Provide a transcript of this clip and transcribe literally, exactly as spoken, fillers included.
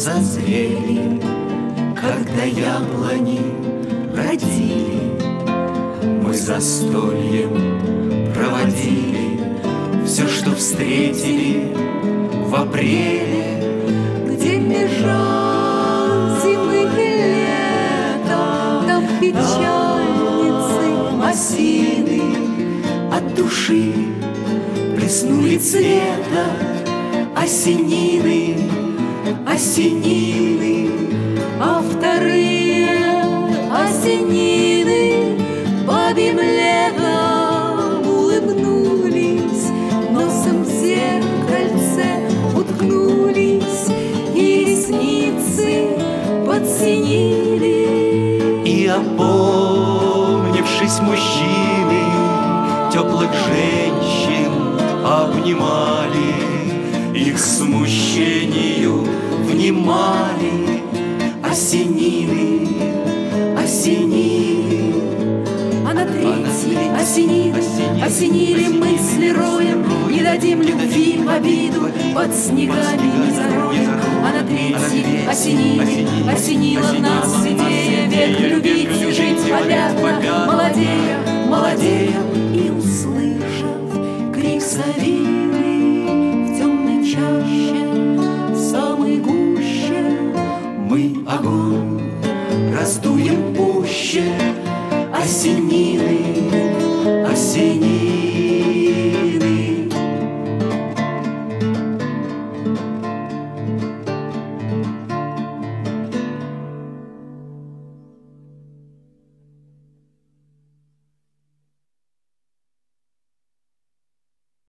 созрели, когда яблони родили. Мы застольем проводили все, что встретили в апреле, где межа зимы и лета, там печальницы осины от души блеснули цвета осенины, осенины. А вторые осенины бабьим летом улыбнулись, носом в зеркальце уткнулись, и ресницы подсинили. И опомнившись мужчины теплых женщин обнимали, их смущению внимали осенины, осенины. А на третьей осенины осенили мысли роем, не дадим любви в обиду, под снегами не зароем. А на третьей осенили осенила нас идея век любить и жить попятно, молодея, молодея. И услышав крик совины в темной чаще, в самой гуще, мы огонь раздуем пуще осенний.